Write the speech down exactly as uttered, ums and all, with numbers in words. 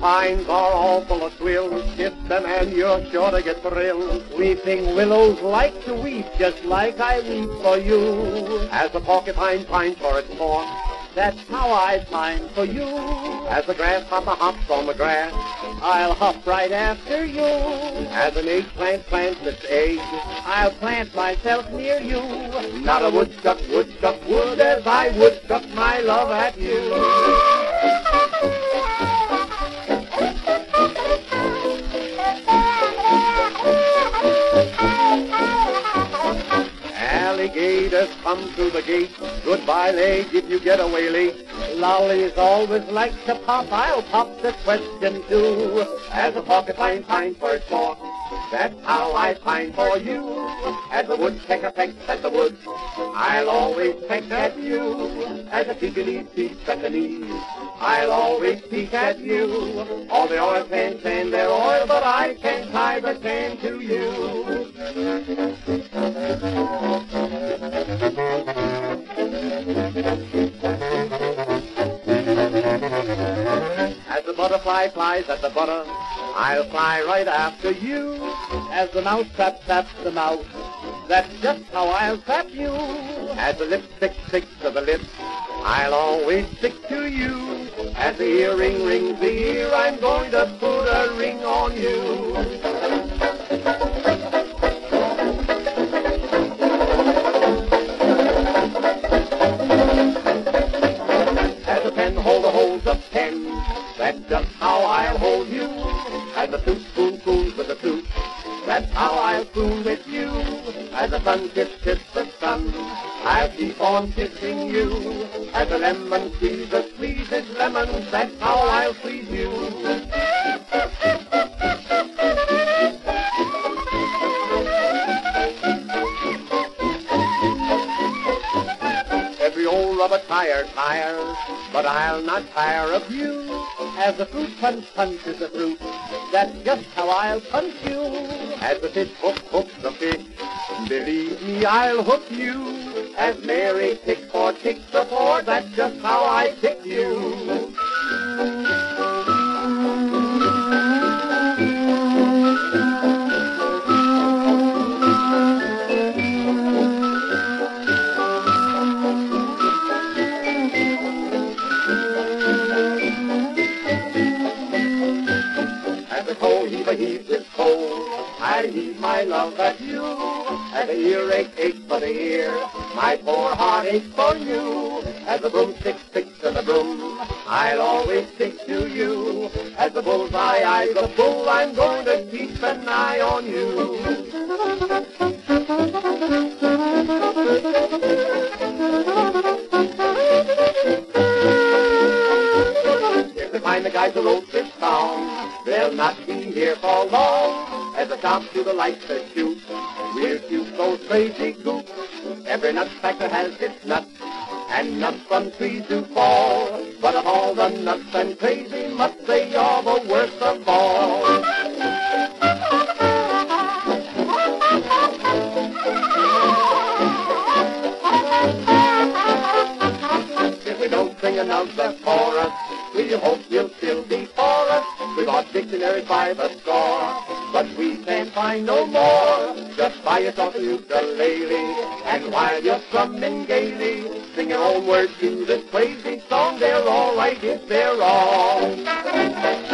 porcupines are all full of thrills. Kiss them and you're sure to get thrilled. Weeping willows like to weep, just like I weep for you. As the porcupine pines for its fork, that's how I pine for you. As the grasshopper hops on the grass, I'll hop right after you. As an eggplant plants its egg, I'll plant myself near you. Not a woodchuck, woodchuck would as I woodchuck my love at you. Alligators come through the gate. Goodbye, leg, if you get away late. Lollies always like to pop. I'll pop the question too. As a porcupine pines for its fork, that's how I pine for you. As a woodpecker pecks at the woods, I'll always peck at you. As a peekaboo peeks at the knees, I'll always peek at you. All the oil can stand their oil, but I can't tie the can to you. As the butterfly flies at the butter, I'll fly right after you. As the mouse trap traps the mouse, that's just how I'll trap you. As the lipstick sticks to the lips, I'll always stick to you. As the earring rings the ear, I'm going to put a ring on you. That's just how I'll hold you. As the flute spoon spoons with the flute, that's how I'll spoon with you. As the sun kiss kiss the sun, I'll keep on kissing you. As the lemon squeezes squeezes lemons, that's how I'll squeeze you. Every old rubber tire tires, but I'll not tire of you. As the fruit punch punches the fruit, that's just how I'll punch you. As the fish hook hooks the fish, believe me, I'll hook you. As Mary ticks for ticks the four, that's just how I tick you. Heave this cold, I heave my love at you. As the earache aches for the ear, my poor heart aches for you. As the broomstick sticks to the broom, I'll always stick to you. As the bullseye eyes the bull, I'm going to keep an eye on you. If they find the guys who wrote this song, they'll not be here for long. As the cops do the lights that shoot, we'll shoot those crazy goops. Every nutcracker has its nuts, and nuts from trees do fall. But of all the nuts and crazy mutts, they are the worst of all. If we don't sing another chorus, we hope you'll still be for us. We bought dictionaries by the score, but we can't find no more. Just buy yourself a ukulele, and while you're strumming gaily, sing your own words to this crazy song. They're all right if they're wrong.